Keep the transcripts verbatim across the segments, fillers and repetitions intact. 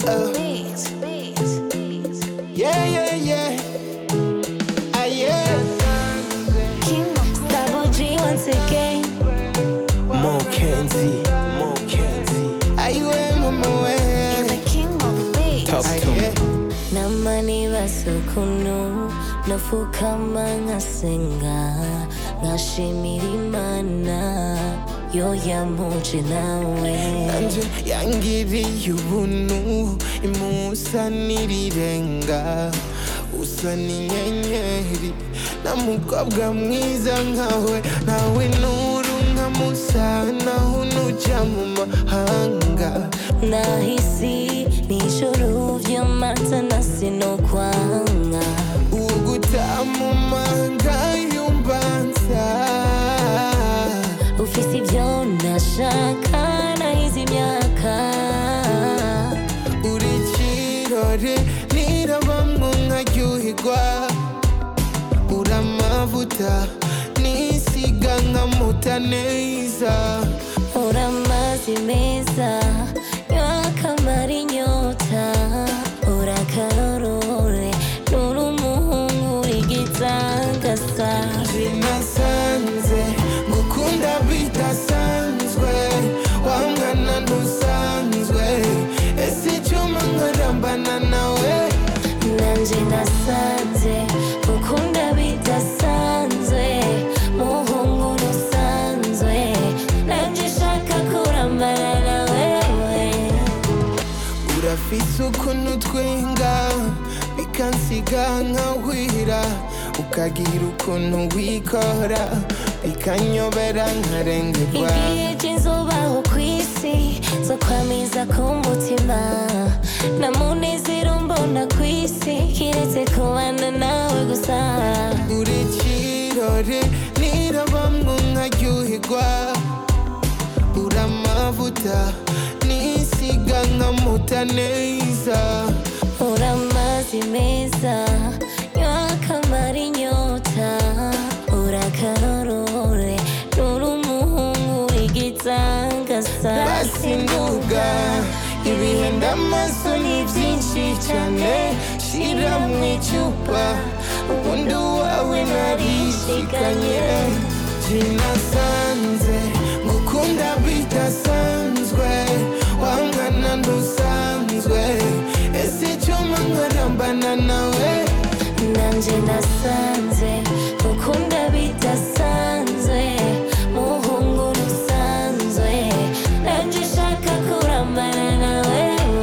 uh. Yeah, yeah, yeah. Ah, yeah. Double G once again. Mo Kenzie, Mo Kenzie. Are you in my way? The king of beats. Talk to me. Namani basukunu nafukama ngasenga ngashimira Imana yo yamuje nawe nanje yangiriye ubuntu imusa n'irirenga usa n'inyenyeri na mukobwa mwiza nkawe nawe nuru nkamusa naho nuja mu mahanga nahisi nijoro vy'amata nasinokwanga ugutamumanga yumbanza ufise ivyo nashaka nahize imyaka uri kirore nirabamwo nkaryoherwa uri amavuta nisiga nkamuta neza uri amazi meza nyakamara inyota uri akarorore nuri umuhungu w'igitangasa sinasanze ngukunda bidasanzwe wangana ntusanzwe ese icyuma nkarambana nawe nanje nasanze ngukunda bidasanzwe muhungu ntusanzwe nanje shaka kurambana nawe urafise ukuntu twenga bikansiga nkahwira ukagira ukuntu wikora bikanyobera nkarengerwa igihe cy'izubaho kw'isi zo kwamiza k'umutima na munezero mbona kw'isi kiretse kubana nawe gusa uri kirore nirabamwo nkaryoherwa uri amavuta nisiga nkamuta neza uri amazi meza nyakamara inyota uri akarorore nuri umuhungu w'igitangasa basi nduga ibihenda amaso ni byinshi cyane shira mu icupa ubundi wawe narishikanye sinasanze ngukunda bidasanzwe wangana ntusanzwe ese icyuma nkarambana nawe nanje nasanze ngukunda bidasanzwe muhungu ntusanzwe nanje shaka kurambana nawe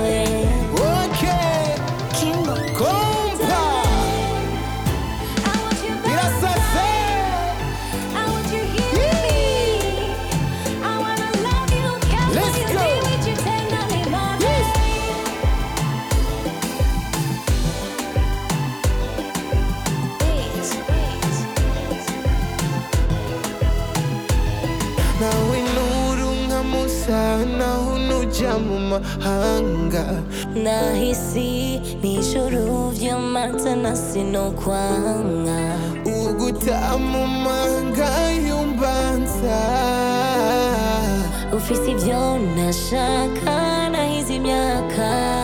okay Kimbo kompa I want you back. birasase I want you here. I wanna love you, care Let's for you, go. be with you tenderly, my Yes. nawe nuru nkamusa naho nuja mu mahanga nahisi nijoro vy'amata nasinokwanga ugutamumanga yumbanza ufise ivyo nashaka nahize imyaka